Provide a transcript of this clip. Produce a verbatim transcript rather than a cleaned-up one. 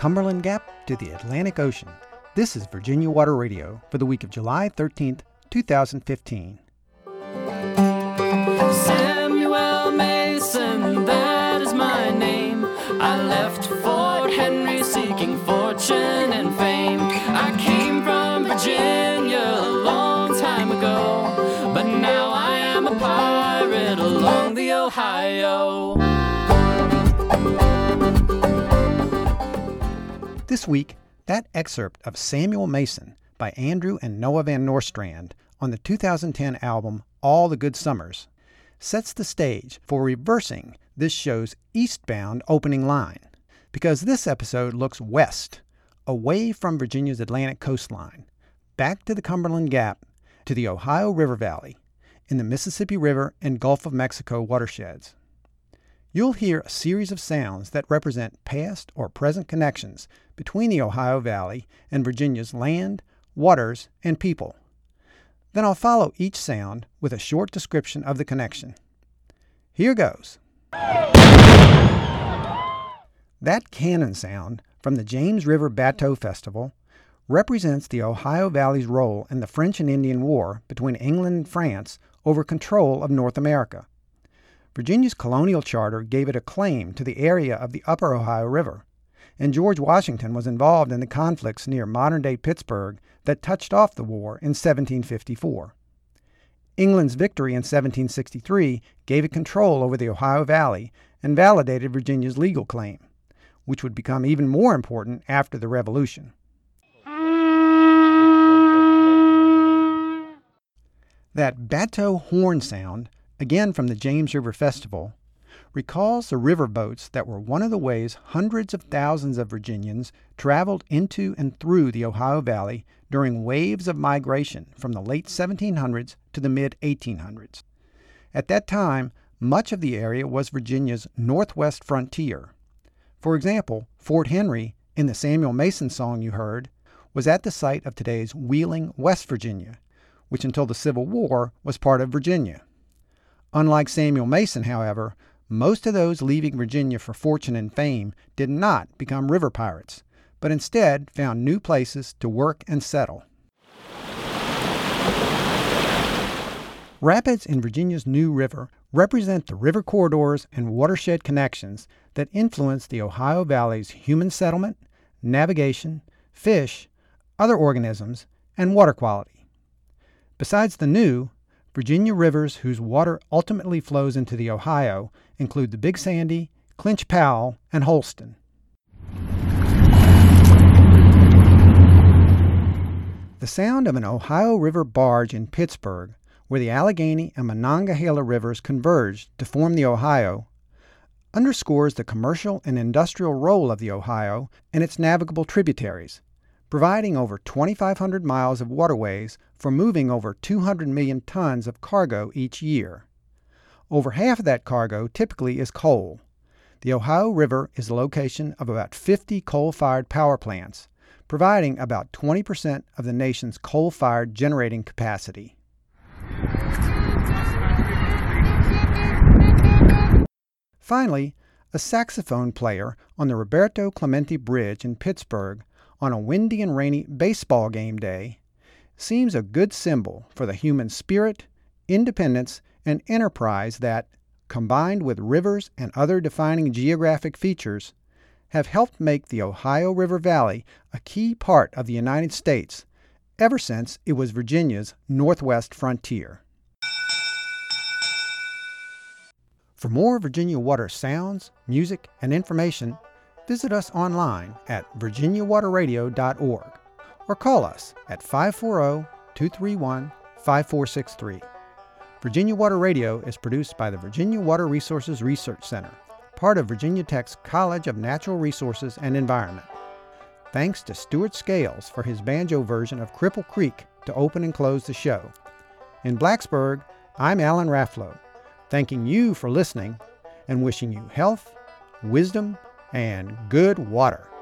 Cumberland Gap to the Atlantic Ocean. This is Virginia Water Radio for the week of July thirteenth, two thousand fifteen. Samuel Mason, that is my name. I left Fort Henry seeking fortune and fame. I came from Virginia a long time ago, but now I am a pirate along the Ohio. This week, that excerpt of Samuel Mason by Andrew and Noah Van Nostrand on the two thousand ten album All the Good Summers sets the stage for reversing this show's eastbound opening line, because this episode looks west, away from Virginia's Atlantic coastline, back to the Cumberland Gap, to the Ohio River Valley, in the Mississippi River and Gulf of Mexico watersheds. You'll hear a series of sounds that represent past or present connections between the Ohio Valley and Virginia's land, waters, and people. Then I'll follow each sound with a short description of the connection. Here goes. That cannon sound from the James River Bateau Festival represents the Ohio Valley's role in the French and Indian War between England and France over control of North America. Virginia's colonial charter gave it a claim to the area of the upper Ohio River, and George Washington was involved in the conflicts near modern-day Pittsburgh that touched off the war in seventeen fifty-four. England's victory in seventeen sixty-three gave it control over the Ohio Valley and validated Virginia's legal claim, which would become even more important after the Revolution. That Bateau horn sound, again from the James River Festival, recalls the river boats that were one of the ways hundreds of thousands of Virginians traveled into and through the Ohio Valley during waves of migration from the late seventeen hundreds to the mid eighteen hundreds. At that time, much of the area was Virginia's northwest frontier. For example, Fort Henry, in the Samuel Mason song you heard, was at the site of today's Wheeling, West Virginia, which until the Civil War was part of Virginia. Unlike Samuel Mason, however, most of those leaving Virginia for fortune and fame did not become river pirates, but instead found new places to work and settle. Rapids in Virginia's New River represent the river corridors and watershed connections that influence the Ohio Valley's human settlement, navigation, fish, other organisms, and water quality. Besides the new, Virginia rivers whose water ultimately flows into the Ohio include the Big Sandy, Clinch Powell, and Holston. The sound of an Ohio River barge in Pittsburgh, where the Allegheny and Monongahela rivers converged to form the Ohio, underscores the commercial and industrial role of the Ohio and its navigable tributaries, providing over twenty-five hundred miles of waterways for moving over two hundred million tons of cargo each year. Over half of that cargo typically is coal. The Ohio River is the location of about fifty coal-fired power plants, providing about twenty percent of the nation's coal-fired generating capacity. Finally, a saxophone player on the Roberto Clemente Bridge in Pittsburgh on a windy and rainy baseball game day seems a good symbol for the human spirit, independence, and enterprise that, combined with rivers and other defining geographic features, have helped make the Ohio River Valley a key part of the United States ever since it was Virginia's northwest frontier. For more Virginia Water sounds, music, and information, visit us online at virginia water radio dot org or call us at five four zero, two three one, five four six three. Virginia Water Radio is produced by the Virginia Water Resources Research Center, part of Virginia Tech's College of Natural Resources and Environment. Thanks to Stuart Scales for his banjo version of Cripple Creek to open and close the show. In Blacksburg, I'm Alan Rafflow, thanking you for listening and wishing you health, wisdom, and good water.